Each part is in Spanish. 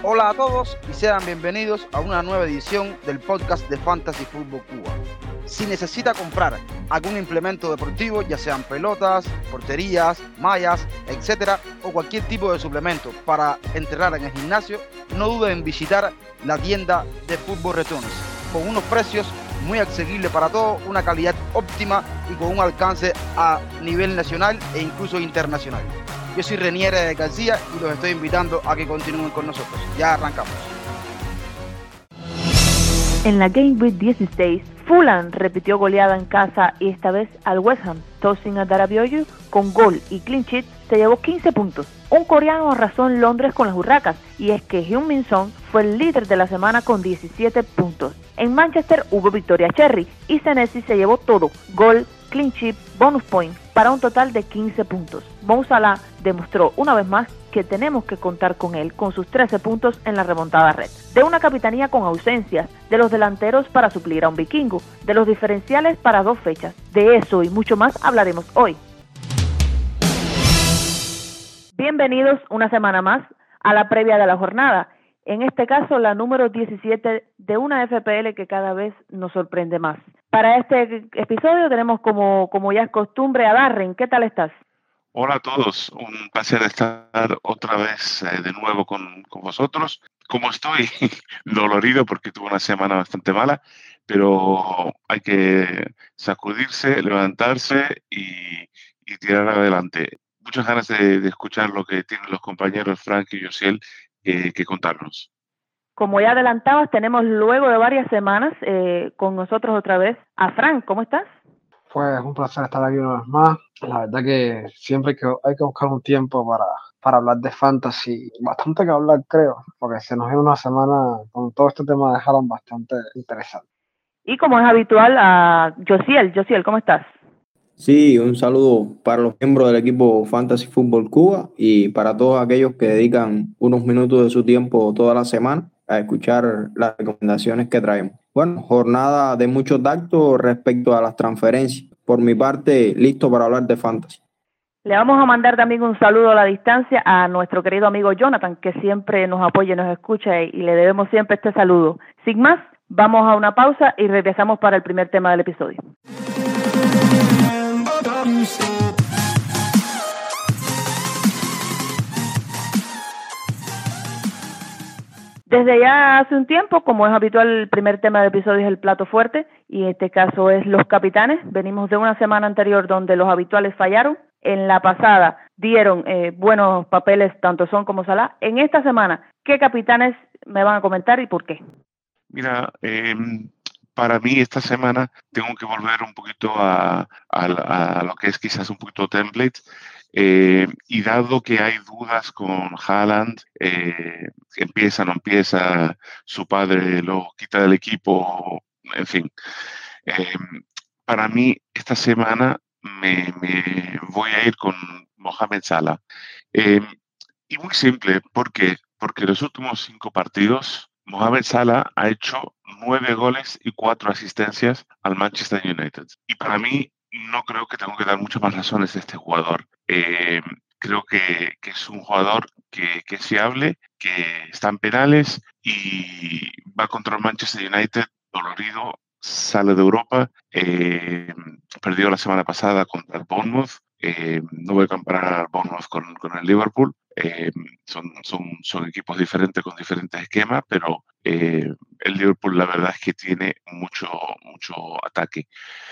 Hola a todos y sean bienvenidos a una nueva edición del podcast de Fantasy Football Cuba. Si necesita comprar algún implemento deportivo, ya sean pelotas, porterías, mallas, etcétera, o cualquier tipo de suplemento para entrenar en el gimnasio, no dude en visitar la tienda de Fútbol Returns, con unos precios muy asequibles para todos, una calidad óptima y con un alcance a nivel nacional e incluso internacional. Yo soy Renier García y los estoy invitando a que continúen con nosotros. Ya arrancamos. En la Game Week 16, Fulham repitió goleada en casa y esta vez al West Ham. Tosin Adarabioyo, con gol y clean sheet, se llevó 15 puntos. Un coreano arrasó en Londres con las Urracas, y es que Heung-min Son fue el líder de la semana con 17 puntos. En Manchester hubo victoria Cherry y Senesi se llevó todo: gol, clean sheet, bonus point, para un total de 15 puntos. Mo Salah demostró una vez más que tenemos que contar con él, con sus 13 puntos en la remontada red. De una capitanía con ausencias, de los delanteros para suplir a un vikingo, de los diferenciales para 2 fechas. De eso y mucho más hablaremos hoy. Bienvenidos una semana más a la previa de la jornada. En este caso, la número 17 de una FPL que cada vez nos sorprende más. Para este episodio tenemos como ya es costumbre a Darren. ¿Qué tal estás? Hola a todos, un placer estar otra vez de nuevo con vosotros. Como estoy dolorido porque tuve una semana bastante mala, pero hay que sacudirse, levantarse y tirar adelante. Muchas ganas de escuchar lo que tienen los compañeros Frank y Josiel que contarnos. Como ya adelantabas, tenemos luego de varias semanas con nosotros otra vez a Frank. ¿Cómo estás? Pues un placer estar aquí una vez más. La verdad que siempre hay que buscar un tiempo para hablar de fantasy. Bastante que hablar, creo, porque se nos viene una semana con todo este tema de Haaland bastante interesante. Y como es habitual, a Josiel. Josiel, ¿cómo estás? Sí, un saludo para los miembros del equipo Fantasy Football Cuba y para todos aquellos que dedican unos minutos de su tiempo toda la semana a escuchar las recomendaciones que traemos. Bueno, jornada de mucho tacto respecto a las transferencias. Por mi parte, listo para hablar de Fantasy. Le vamos a mandar también un saludo a la distancia a nuestro querido amigo Jonathan, que siempre nos apoya y nos escucha, y le debemos siempre este saludo. Sin más, vamos a una pausa y regresamos para el primer tema del episodio. Desde ya hace un tiempo, como es habitual, el primer tema del episodio es el plato fuerte, y en este caso es los capitanes. Venimos de una semana anterior donde los habituales fallaron. En la pasada dieron buenos papeles tanto Son como Salah. En esta semana, ¿qué capitanes me van a comentar y por qué? Mira, para mí esta semana tengo que volver un poquito a lo que es quizás un poquito template. Y dado que hay dudas con Haaland, empieza, no empieza, su padre lo quita del equipo, en fin. Para mí esta semana me voy a ir con Mohamed Salah. Y muy simple, ¿por qué? Porque los últimos 5 partidos Mohamed Salah ha hecho 9 goles y 4 asistencias al Manchester United. Y para mí no creo que tengo que dar muchas más razones a este jugador. Creo que es un jugador que es fiable, que está en penales y va contra el Manchester United dolorido, sale de Europa, perdió la semana pasada contra el Bournemouth. No voy a comparar al Bournemouth con el Liverpool. Son equipos diferentes con diferentes esquemas, pero el Liverpool la verdad es que tiene mucho ataque.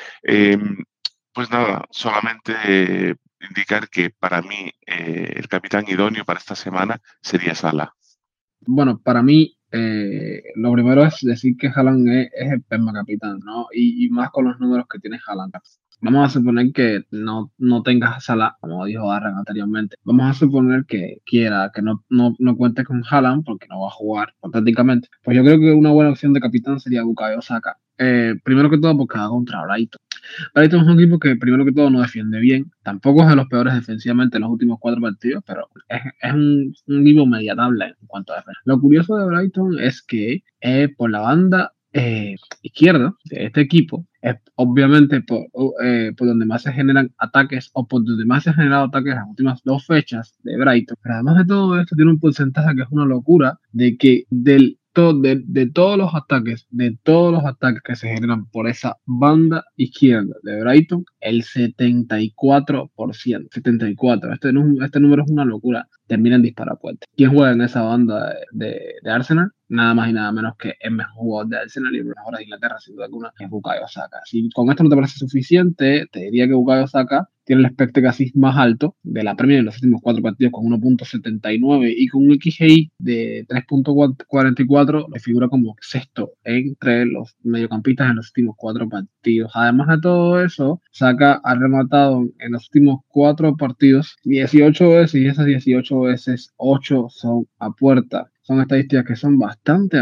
Pues nada, solamente indicar que para mí el capitán idóneo para esta semana sería Salah. Bueno, para mí lo primero es decir que Haaland es el permacapitán, ¿no? Y más con los números que tiene Haaland. Vamos a suponer que no tengas a Salah, como dijo Darren anteriormente. Vamos a suponer que no cuente con Haaland porque no va a jugar prácticamente. Pues yo creo que una buena opción de capitán sería Bukayo Saka. Primero que todo porque va contra Brighton. Brighton es un equipo que primero que todo no defiende bien. Tampoco es de los peores defensivamente en los últimos 4 partidos, pero es un equipo media tabla en cuanto a defensa. Lo curioso de Brighton es que por la banda izquierda de este equipo obviamente por donde más se generan ataques o por donde más se han generado ataques las últimas 2 fechas de Brighton. Pero además de todo esto, tiene un porcentaje que es una locura de que de todos los ataques que se generan por esa banda izquierda de Brighton, el 74%, 74%. Este número es una locura. Termina en disparapuertas. ¿Quién juega en esa banda de Arsenal? Nada más y nada menos que el mejor jugador de Arsenal y el mejor de Inglaterra, sin duda alguna, es Bukayo Saka. Si con esto no te parece suficiente, te diría que Bukayo Saka tiene el expected assist más alto de la Premier en los últimos 4 partidos con 1.79 y con un XGI de 3.44, le figura como sexto entre los mediocampistas en los últimos 4 partidos. Además de todo eso, Saka ha rematado en los últimos 4 partidos 18 veces y esas 18 veces 8 son a puerta. Son estadísticas que son bastante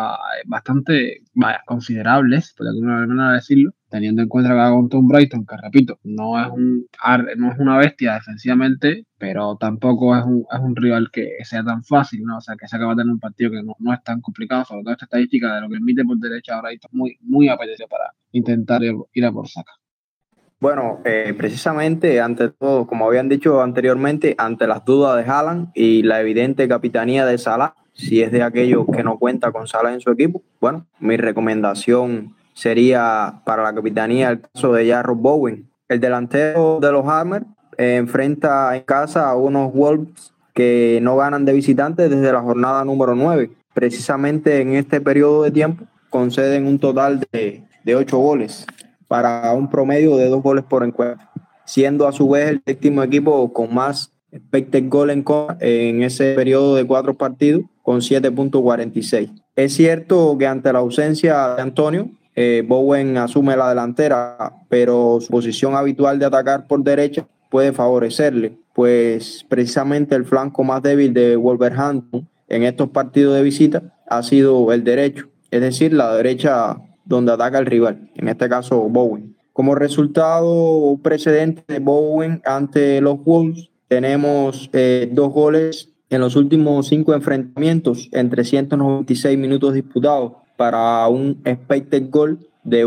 considerables, por alguna manera decirlo, teniendo en cuenta que va contra un Brighton, que repito, no es una bestia defensivamente, pero tampoco es un rival que sea tan fácil, ¿no? O sea, que se acaba de tener un partido que no es tan complicado, sobre todo esta estadística de lo que emite por derecha a Brighton, muy, muy apetecible para intentar ir a por Saka. Bueno, precisamente ante todo, como habían dicho anteriormente, ante las dudas de Haaland y la evidente capitanía de Salah, si es de aquellos que no cuenta con Salah en su equipo, bueno, mi recomendación sería para la capitanía el caso de Jarrod Bowen. El delantero de los Hammers enfrenta en casa a unos Wolves que no ganan de visitantes desde la jornada número 9. Precisamente en este periodo de tiempo conceden un total de 8 goles para un promedio de 2 goles por encuentro, siendo a su vez el séptimo equipo con más expected goal en contra en ese periodo de 4 partidos con 7.46. Es cierto que ante la ausencia de Antonio, Bowen asume la delantera, pero su posición habitual de atacar por derecha puede favorecerle, pues precisamente el flanco más débil de Wolverhampton en estos partidos de visita ha sido el derecho, es decir, la derecha donde ataca el rival, en este caso Bowen. Como resultado precedente de Bowen ante los Wolves, tenemos 2 goles en los últimos 5 enfrentamientos en 396 minutos disputados para un expected goal de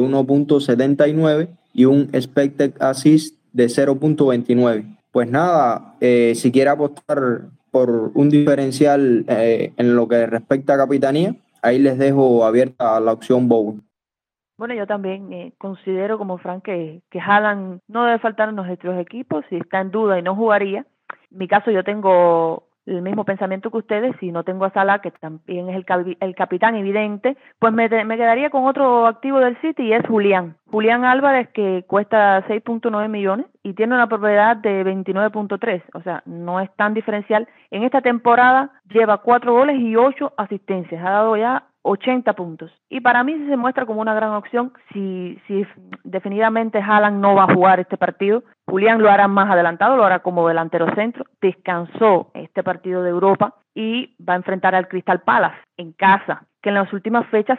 1.79 y un expected assist de 0.29. Pues nada, si quiere apostar por un diferencial en lo que respecta a capitanía, ahí les dejo abierta la opción Bowen. Bueno, yo también considero como Frank que Haaland no debe faltar en nuestros equipos. Si está en duda y no jugaría, en mi caso yo tengo el mismo pensamiento que ustedes. Si no tengo a Salah, que también es el capitán evidente, pues me quedaría con otro activo del City y es Julián Álvarez, que cuesta 6.9 millones y tiene una propiedad de 29.3, o sea, no es tan diferencial. En esta temporada lleva 4 goles y 8 asistencias, ha dado ya 80 puntos. Y para mí se muestra como una gran opción. Si definitivamente Haaland no va a jugar este partido, Julián lo hará más adelantado, lo hará como delantero centro. Descansó este partido de Europa y va a enfrentar al Crystal Palace en casa, que en las últimas fechas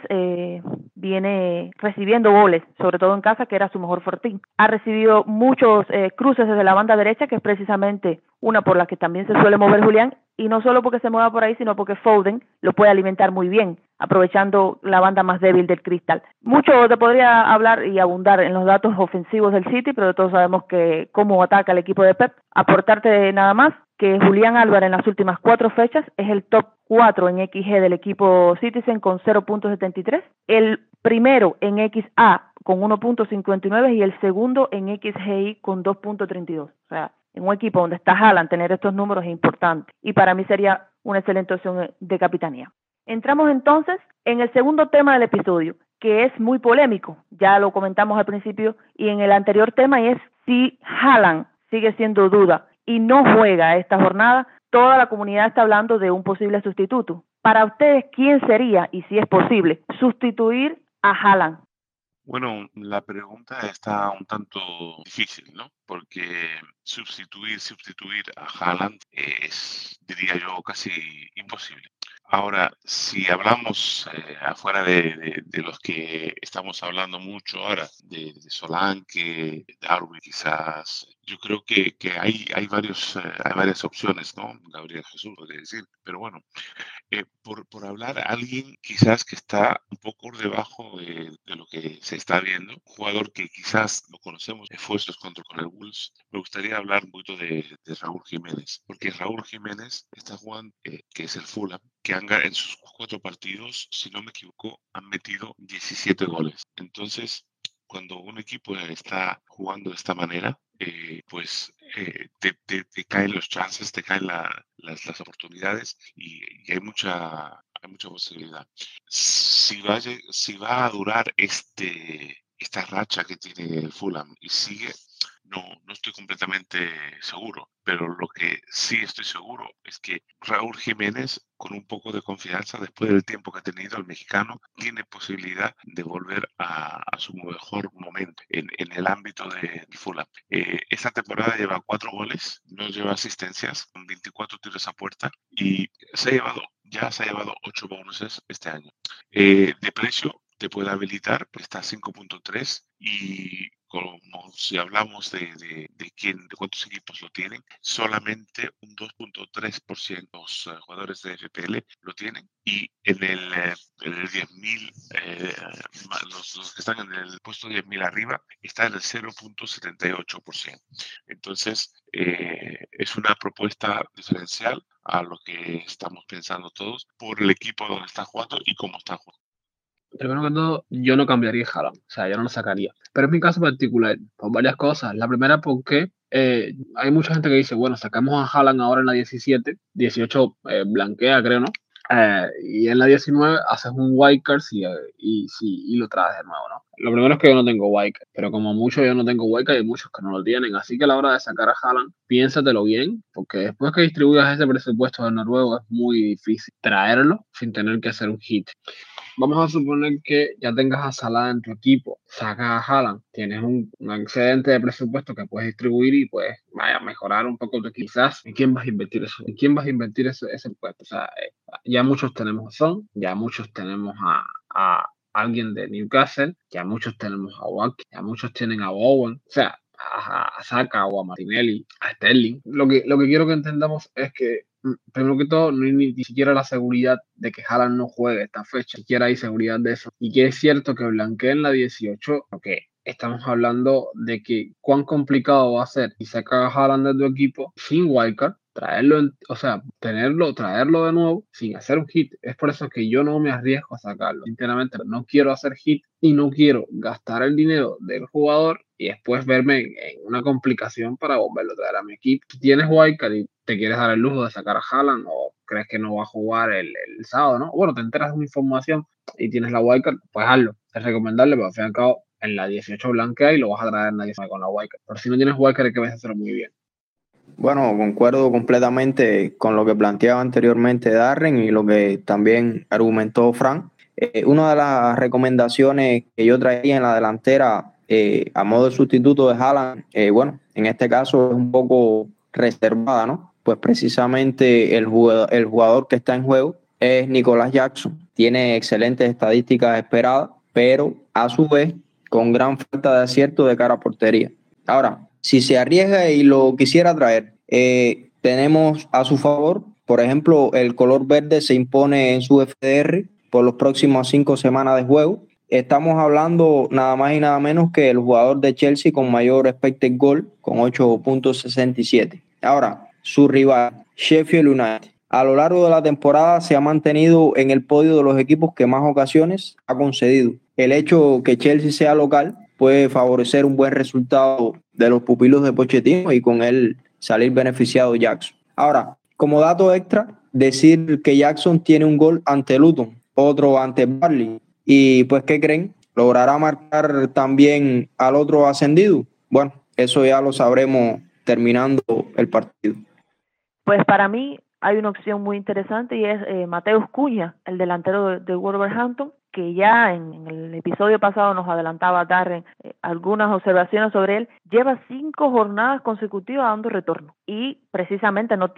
viene recibiendo goles, sobre todo en casa, que era su mejor fortín. Ha recibido muchos cruces desde la banda derecha, que es precisamente una por la que también se suele mover Julián, y no solo porque se mueva por ahí, sino porque Foden lo puede alimentar muy bien, aprovechando la banda más débil del Crystal. Mucho te podría hablar y abundar en los datos ofensivos del City, pero todos sabemos que cómo ataca el equipo de Pep. Aportarte nada más que Julián Álvarez en las últimas 4 fechas es el top 4 en XG del equipo Citizen con 0.73, el primero en XA con 1.59 y el segundo en XGI con 2.32. O sea, en un equipo donde está Haaland, tener estos números es importante y para mí sería una excelente opción de capitanía. Entramos entonces en el segundo tema del episodio, que es muy polémico, ya lo comentamos al principio y en el anterior tema, y es si Haaland sigue siendo duda y no juega esta jornada, toda la comunidad está hablando de un posible sustituto. Para ustedes, ¿quién sería, y si es posible, sustituir a Haaland? Bueno, la pregunta está un tanto difícil, ¿no? Porque sustituir a Haaland es, diría yo, casi imposible. Ahora, si hablamos afuera de los que estamos hablando mucho ahora, de Solanke, Darwin quizás, yo creo que hay varias opciones, ¿no? Gabriel Jesús, podría decir, pero bueno, por hablar a alguien quizás que está un poco por debajo de lo que se está viendo, un jugador que quizás lo conocemos, esfuerzos con el Wolves, me gustaría hablar un poquito de Raúl Jiménez, porque Raúl Jiménez está jugando, que es el Fulham, que en sus 4 partidos, si no me equivoco, han metido 17 goles. Entonces, cuando un equipo está jugando de esta manera, pues te caen los chances, te caen las oportunidades y hay mucha posibilidad. Si va a durar esta racha que tiene el Fulham y sigue, no estoy completamente seguro, pero lo que sí estoy seguro es que Raúl Jiménez, con un poco de confianza, después del tiempo que ha tenido el mexicano, tiene posibilidad de volver a su mejor momento en el ámbito de Fulham. Esta temporada lleva 4 goles, no lleva asistencias, con 24 tiros a puerta y ya se ha llevado 8 bonuses este año. De precio te puede habilitar, pues está a 5.3 y como si hablamos de cuántos equipos lo tienen, solamente un 2.3% los jugadores de FPL lo tienen y en el 10.000, los que están en el puesto 10.000 arriba, está en el 0.78%. Entonces, es una propuesta diferencial a lo que estamos pensando todos por el equipo donde está jugando y cómo está jugando. Primero que todo, yo no cambiaría Haaland, o sea, yo no lo sacaría. Pero es mi caso particular, por varias cosas. La primera, porque hay mucha gente que dice, bueno, sacamos a Haaland ahora en la 17, 18 blanquea, creo, ¿no? Y en la 19 haces un wildcard y lo traes de nuevo, ¿no? Lo primero es que yo no tengo wildcard, pero como mucho yo no tengo wildcard, hay muchos que no lo tienen. Así que a la hora de sacar a Haaland, piénsatelo bien, porque después que distribuyas ese presupuesto de noruego es muy difícil traerlo sin tener que hacer un hit. Vamos a suponer que ya tengas a Salah en tu equipo, sacas a Haaland, tienes un excedente de presupuesto que puedes distribuir y puedes mejorar un poco tu equipo. Quizás, ¿en quién vas a invertir eso? ¿En quién vas a invertir ese puesto? O sea, ya muchos tenemos a Son, ya muchos tenemos a alguien de Newcastle, ya muchos tenemos a Watkins, ya muchos tienen a Bowen, o sea, a Saka o a Martinelli, a Sterling. Lo que quiero que entendamos es que primero que todo, no hay ni siquiera la seguridad de que Haaland no juegue esta fecha, ni siquiera hay seguridad de eso. Y que es cierto que blanqueen la 18, ok, estamos hablando de que cuán complicado va a ser y sacar a Haaland de tu equipo sin wildcard, traerlo de nuevo sin hacer un hit. Es por eso que yo no me arriesgo a sacarlo. Sinceramente, no quiero hacer hit y no quiero gastar el dinero del jugador y después verme en una complicación para volverlo a traer a mi equipo. Si tienes wildcard y te quieres dar el lujo de sacar a Haaland o crees que no va a jugar el sábado, ¿no? Bueno, te enteras de una información y tienes la wildcard, pues hazlo. Es recomendable, pero al fin y al cabo en la 18 blanquea y lo vas a traer en la 19 con la wildcard. Pero si no tienes wildcard es que vas a hacerlo muy bien. Bueno, concuerdo completamente con lo que planteaba anteriormente Darren y lo que también argumentó Frank. Una de las recomendaciones que yo traía en la delantera a modo de sustituto de Haaland, bueno, en este caso es un poco reservada, ¿no? Pues precisamente el jugador que está en juego es Nicolas Jackson. Tiene excelentes estadísticas esperadas, pero a su vez con gran falta de acierto de cara a portería. Ahora, si se arriesga y lo quisiera traer, tenemos a su favor, por ejemplo, el color verde se impone en su FDR por los próximos 5 semanas de juego. Estamos hablando nada más y nada menos que el jugador de Chelsea con mayor expected goal, con 8.67. Ahora, su rival, Sheffield United. A lo largo de la temporada se ha mantenido en el podio de los equipos que más ocasiones ha concedido. El hecho que Chelsea sea local puede favorecer un buen resultado de los pupilos de Pochettino y con él salir beneficiado Jackson. Ahora, como dato extra, decir que Jackson tiene un gol ante Luton, otro ante Burnley. Y pues, ¿qué creen? ¿Logrará marcar también al otro ascendido? Bueno, eso ya lo sabremos terminando el partido. Pues para mí hay una opción muy interesante y es Mateus Cunha, el delantero de Wolverhampton, que ya en el episodio pasado nos adelantaba Darren algunas observaciones sobre él. Lleva 5 jornadas consecutivas dando retorno y precisamente no tiene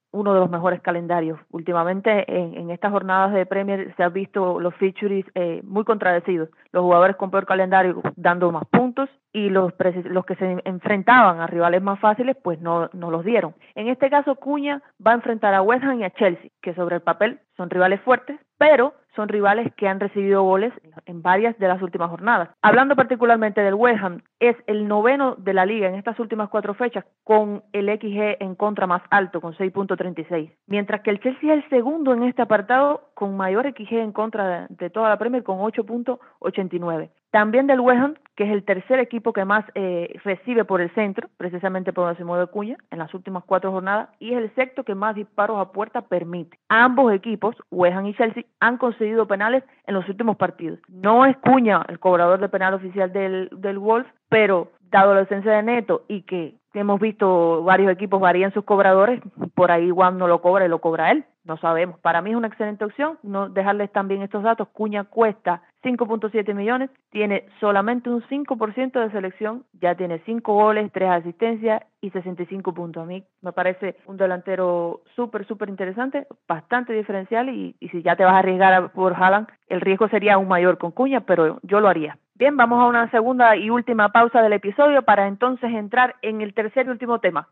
uno de los mejores calendarios. Últimamente en estas jornadas de Premier se han visto los fixtures muy contradecidos. Los jugadores con peor calendario dando más puntos y los que se enfrentaban a rivales más fáciles pues no los dieron. En este caso Cuña va a enfrentar a West Ham y a Chelsea, que sobre el papel son rivales fuertes, pero son rivales que han recibido goles en varias de las últimas jornadas. Hablando particularmente del West Ham, es el 9º de la liga en estas últimas 4 fechas con el XG en contra más alto, con 6.36, mientras que el Chelsea es el segundo en este apartado con mayor XG en contra de toda la Premier, con 8.89. También del West Ham, que es el tercer equipo que más recibe por el centro, precisamente por donde se mueve Cuña, en las últimas 4 jornadas, y es el sexto que más disparos a puerta permite. Ambos equipos, West Ham y Chelsea, han concedido penales en los últimos partidos. No es Cuña el cobrador de penal oficial del Wolves, pero dado la ausencia de Neto y que hemos visto varios equipos varían sus cobradores, por ahí Juan no lo cobra y lo cobra él, no sabemos. Para mí es una excelente opción, no dejarles también estos datos. Cuña cuesta 5.7 millones, tiene solamente un 5% de selección, ya tiene 5 goles, 3 asistencias y 65 puntos. A mí me parece un delantero súper interesante, bastante diferencial y si ya te vas a arriesgar por Haaland, el riesgo sería aún mayor con Cuña, pero yo lo haría. Bien, vamos a una segunda y última pausa del episodio para entonces entrar en el tercer y último tema.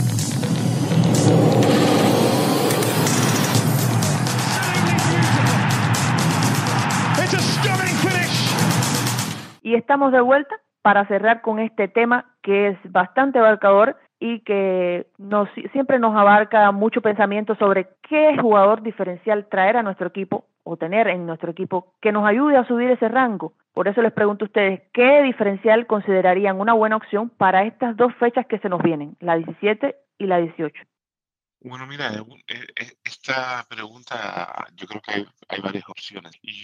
Y estamos de vuelta para cerrar con este tema que es bastante abarcador y que siempre nos abarca mucho pensamiento sobre qué jugador diferencial traer a nuestro equipo o tener en nuestro equipo que nos ayude a subir ese rango. Por eso les pregunto a ustedes, ¿qué diferencial considerarían una buena opción para estas 2 fechas que se nos vienen, la 17 y la 18? Bueno, mira, esta pregunta yo creo que hay varias opciones. Y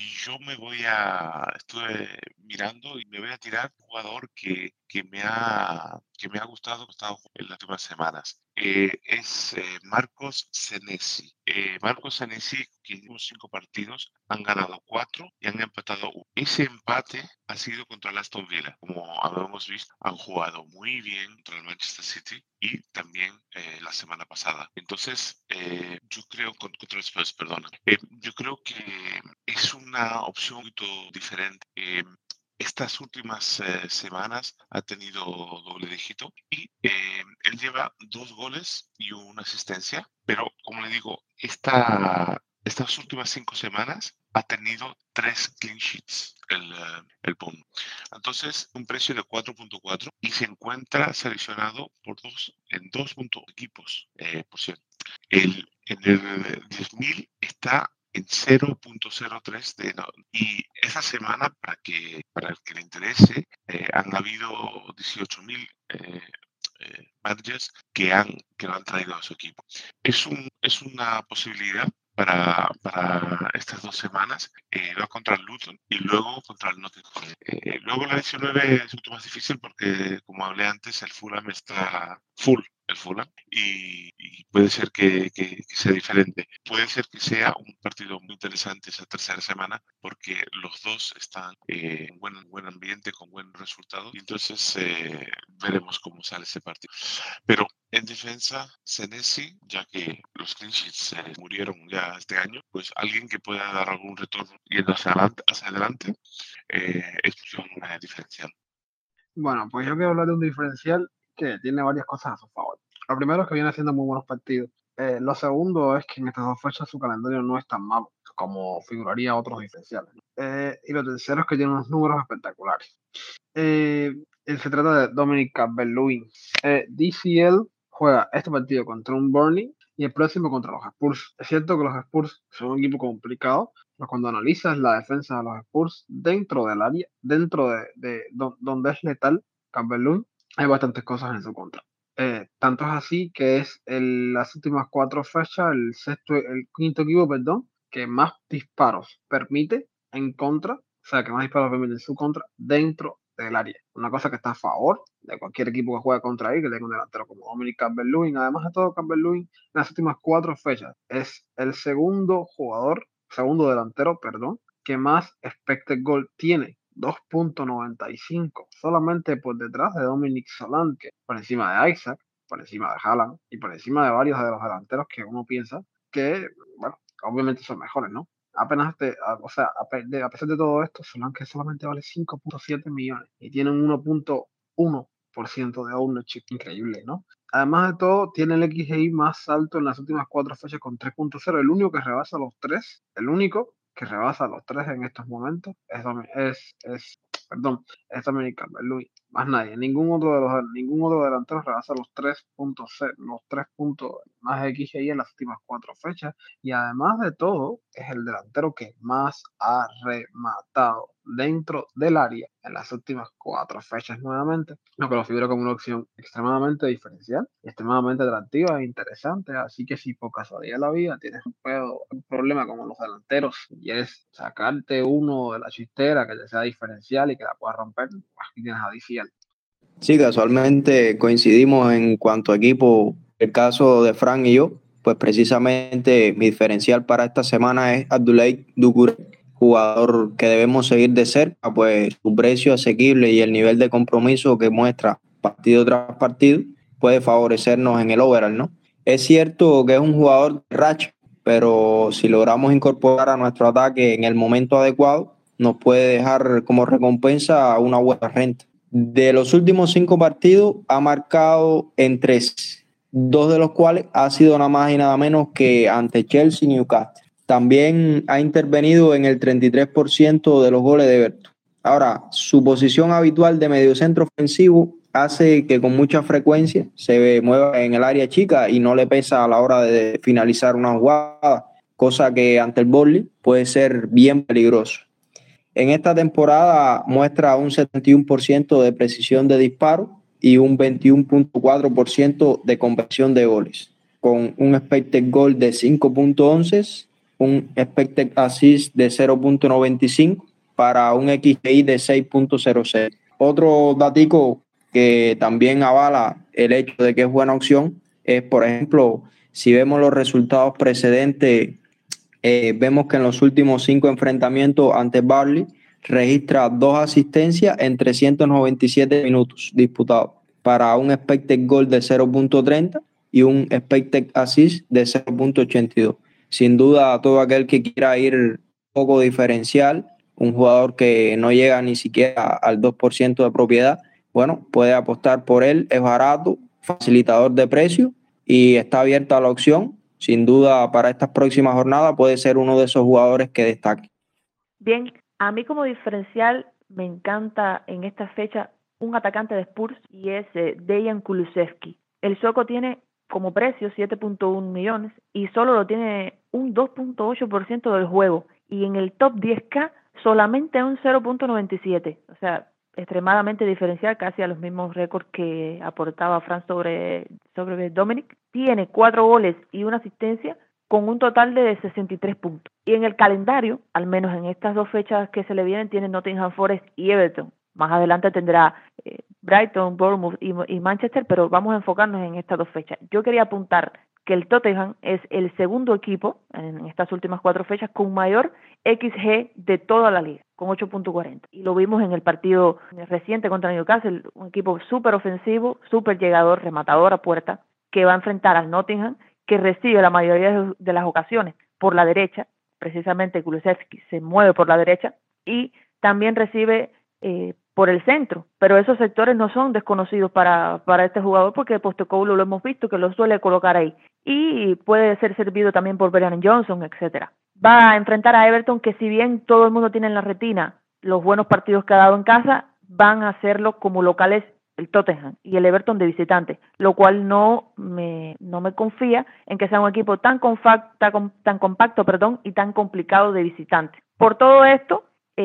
estuve mirando y me voy a tirar un jugador que me ha gustado en las últimas semanas. Es Marcos Senesi. Marcos Senesi, que en los 5 partidos han ganado 4 y han empatado 1. Ese empate ha sido contra el Aston Villa. Como habíamos visto, han jugado muy bien contra el Manchester City y también la semana pasada. Entonces, yo creo, contra los Spurs, perdona. Yo creo que es una opción un poquito diferente. Estas últimas semanas ha tenido doble dígito y él lleva 2 goles y una asistencia, pero como le digo, estas últimas 5 semanas ha tenido 3 clean sheets el POM. Entonces, un precio de 4.4 y se encuentra seleccionado en 2 equipos, por cierto. En el 10.000 está en 0.03 y esa semana, para el que le interese, han habido 18.000 managers que lo han traído a su equipo. Es una posibilidad para estas 2 semanas. Va contra el Luton y luego contra el Nottingham. Luego la 19 es mucho más difícil porque, como hablé antes, el Fulham está full. El Fulham y puede ser que sea diferente. Puede ser que sea un partido muy interesante esa tercera semana porque los dos están en buen ambiente, con buen resultado y entonces veremos cómo sale ese partido. Pero en defensa, Senesi, ya que los clean sheets murieron ya este año, pues alguien que pueda dar algún retorno yendo hacia adelante es una diferencial. Bueno, pues yo quiero hablar de un diferencial que tiene varias cosas a su favor. Lo primero es que viene haciendo muy buenos partidos. Lo segundo es que en estas 2 fechas su calendario no es tan malo como figuraría otros diferenciales. Y lo tercero es que tiene unos números espectaculares. Se trata de Dominic Calvert-Lewin. DCL juega este partido contra un Burnley y el próximo contra los Spurs. Es cierto que los Spurs son un equipo complicado, pero cuando analizas la defensa de los Spurs dentro del área, dentro de donde es letal Calvert-Lewin, hay bastantes cosas en su contra. Tanto es así que es las últimas 4 fechas, el quinto equipo, perdón, que más disparos permite en contra, o sea, que más disparos permite en su contra dentro del área. Una cosa que está a favor de cualquier equipo que juegue contra él, que tenga un delantero como Dominic Calvert-Lewin. Además de todo, Calvert-Lewin en las últimas 4 fechas es el segundo delantero, que más expected goal tiene. 2.95, solamente por detrás de Dominic Solanke, por encima de Isaac, por encima de Haaland y por encima de varios de los delanteros que uno piensa que, bueno, obviamente son mejores, ¿no? Apenas, a pesar de todo esto, Solanke solamente vale 5.7 millones y tiene un 1.1% de ownership, increíble, ¿no? Además de todo, tiene el XGI más alto en las últimas 4 fechas con 3.0, el único que rebasa los 3 en estos momentos es Dominican Luis, más nadie, ningún otro delantero rebasa los 3 puntos más XGI en las últimas 4 fechas, y además de todo, es el delantero que más ha rematado dentro del área en las últimas 4 fechas nuevamente, lo que lo figura como una opción extremadamente diferencial, extremadamente atractiva e interesante. Así que si por casualidad de la vida tienes un problema como los delanteros y es sacarte uno de la chistera que te sea diferencial y que la puedas romper, aquí tienes a DCL. Sí, casualmente coincidimos en cuanto a equipo. El caso de Fran y yo, pues precisamente mi diferencial para esta semana es Abdoulaye Doucouré, jugador que debemos seguir de cerca, pues su precio asequible y el nivel de compromiso que muestra partido tras partido puede favorecernos en el overall, ¿no? Es cierto que es un jugador de racha, pero si logramos incorporar a nuestro ataque en el momento adecuado, nos puede dejar como recompensa una buena renta. De los últimos 5 partidos ha marcado en 3, 2 de los cuales ha sido nada más y nada menos que ante Chelsea y Newcastle. También ha intervenido en el 33% de los goles de Everton. Ahora, su posición habitual de mediocentro ofensivo hace que con mucha frecuencia se mueva en el área chica y no le pesa a la hora de finalizar una jugada, cosa que ante el Burnley puede ser bien peligroso. En esta temporada muestra un 71% de precisión de disparo y un 21.4% de conversión de goles, con un expected goal de 5.11, un expected assist de 0.95 para un XGI de 6.06. Otro datico que también avala el hecho de que es buena opción es, por ejemplo, si vemos los resultados precedentes, vemos que en los últimos 5 enfrentamientos ante Burnley registra 2 asistencias en 397 minutos disputados para un expected goal de 0.30 y un expected assist de 0.82. Sin duda, todo aquel que quiera ir un poco diferencial, un jugador que no llega ni siquiera al 2% de propiedad, bueno, puede apostar por él, es barato, facilitador de precio y está abierta a la opción. Sin duda, para estas próximas jornadas puede ser uno de esos jugadores que destaque. Bien, a mí como diferencial me encanta en esta fecha un atacante de Spurs y es Dejan Kulusevski. El sueco tiene como precio 7.1 millones y solo lo tiene un 2.8% del juego, y en el top 10K solamente un 0.97, o sea, extremadamente diferencial, casi a los mismos récords que aportaba Fran sobre Dominic. Tiene 4 goles y una asistencia con un total de 63 puntos. Y en el calendario, al menos en estas 2 fechas que se le vienen, tiene Nottingham Forest y Everton. Más adelante tendrá Brighton, Bournemouth y Manchester, pero vamos a enfocarnos en estas 2 fechas. Yo quería apuntar que el Tottenham es el segundo equipo en estas últimas 4 fechas con mayor XG de toda la liga, con 8.40. Y lo vimos en el partido reciente contra Newcastle, un equipo súper ofensivo, súper llegador, rematador a puerta, que va a enfrentar al Nottingham, que recibe la mayoría de las ocasiones por la derecha. Precisamente Kulusevski se mueve por la derecha y también recibe por el centro, pero esos sectores no son desconocidos para este jugador, porque Postecoglou lo hemos visto que lo suele colocar ahí, y puede ser servido también por Brennan Johnson, etcétera. Va a enfrentar a Everton, que si bien todo el mundo tiene en la retina los buenos partidos que ha dado en casa, van a hacerlo como locales el Tottenham y el Everton de visitante, lo cual no me confía en que sea un equipo tan compacto, y tan complicado de visitante. Por todo esto,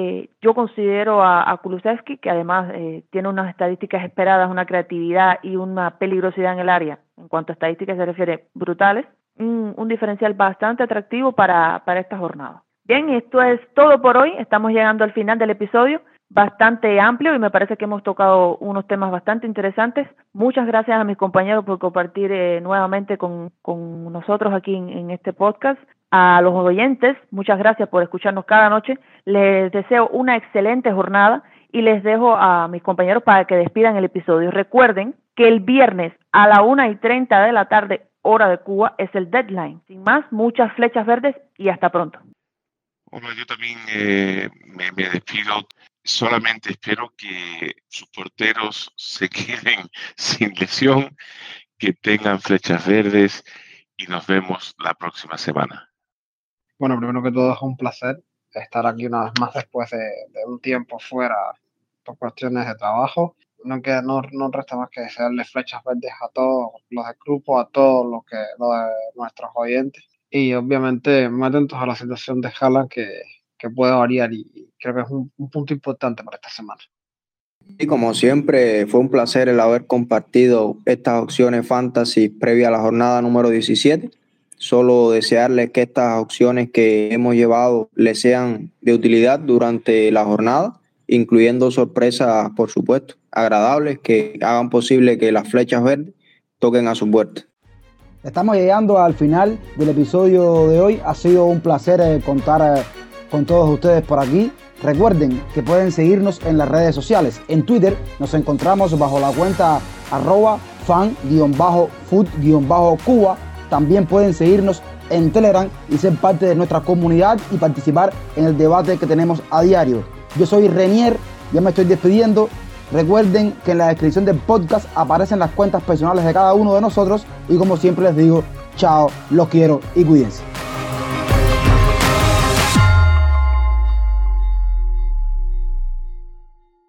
yo considero a Kulusevski, que además tiene unas estadísticas esperadas, una creatividad y una peligrosidad en el área, en cuanto a estadísticas se refiere, brutales, un diferencial bastante atractivo para esta jornada. Bien, esto es todo por hoy. Estamos llegando al final del episodio, bastante amplio, y me parece que hemos tocado unos temas bastante interesantes. Muchas gracias a mis compañeros por compartir nuevamente con nosotros aquí en este podcast. A los oyentes, muchas gracias por escucharnos cada noche. Les deseo una excelente jornada y les dejo a mis compañeros para que despidan el episodio. Recuerden que el viernes a la 1:30 de la tarde, hora de Cuba, es el deadline. Sin más, muchas flechas verdes y hasta pronto. Bueno, yo también me despido. Solamente espero que sus porteros se queden sin lesión, que tengan flechas verdes y nos vemos la próxima semana. Bueno, primero que todo es un placer estar aquí una vez más después de un tiempo fuera por cuestiones de trabajo. No resta más que desearle flechas verdes a todos los del grupo, a todos los de nuestros oyentes. Y obviamente muy atentos a la situación de Haaland que puede variar y creo que es un punto importante para esta semana. Y como siempre, fue un placer el haber compartido estas opciones fantasy previa a la jornada número 17. Solo desearles que estas opciones que hemos llevado les sean de utilidad durante la jornada, incluyendo sorpresas, por supuesto, agradables que hagan posible que las flechas verdes toquen a su puerta. Estamos llegando al final del episodio de hoy. Ha sido un placer contar con todos ustedes por aquí. Recuerden que pueden seguirnos en las redes sociales. En Twitter nos encontramos bajo la cuenta @fan_food_cuba. También pueden seguirnos en Telegram y ser parte de nuestra comunidad y participar en el debate que tenemos a diario. Yo soy Renier, ya me estoy despidiendo. Recuerden que en la descripción del podcast aparecen las cuentas personales de cada uno de nosotros y como siempre les digo, chao, los quiero y cuídense.